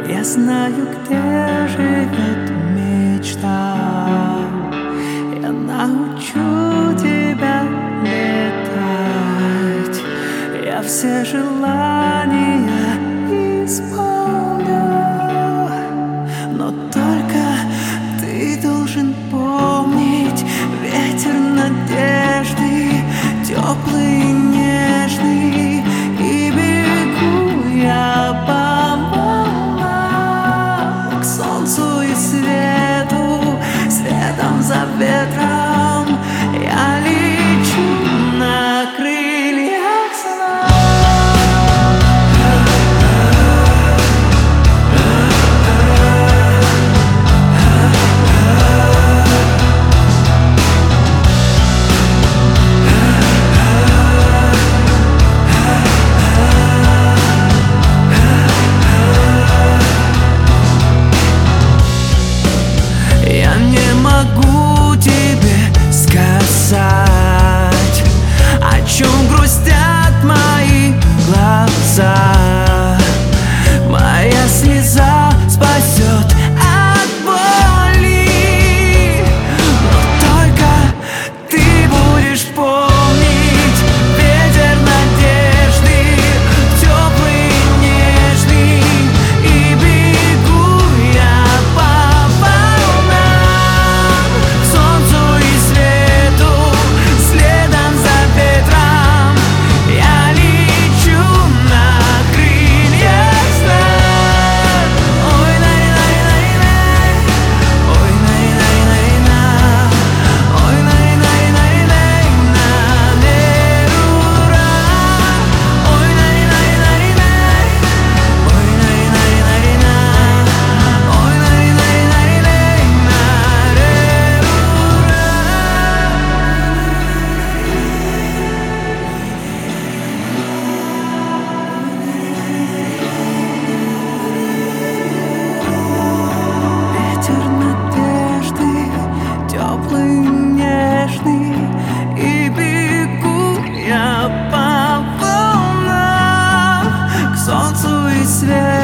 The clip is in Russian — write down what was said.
Я знаю, где живет мечта. Я научу тебя летать. Я все желания исполню. Но только ты должен помнить ветер надежды, теплый и нежный. И бегу я по волнам к солнцу и свету, следом за ветром я лечу на крыльях сна. Я не могу тебе сказать, о чем грустят мои глаза. Моя слеза спасет от боли, но только ты будешь помнить ветер надежды, теплый и нежный. И бегу я по волнам к солнцу и свету, следом за ветром я лечу на крыльях сна. Ой, най-най-най-най, ой, най-най-най-на, ой, най-най-най-най, на нерура. Ой, най-най-най-най, ой, най-най-най-на, ой, най-най-най-най, на ветер надежды, теплый и нежный. И бегу я по волнам к солнцу и свету,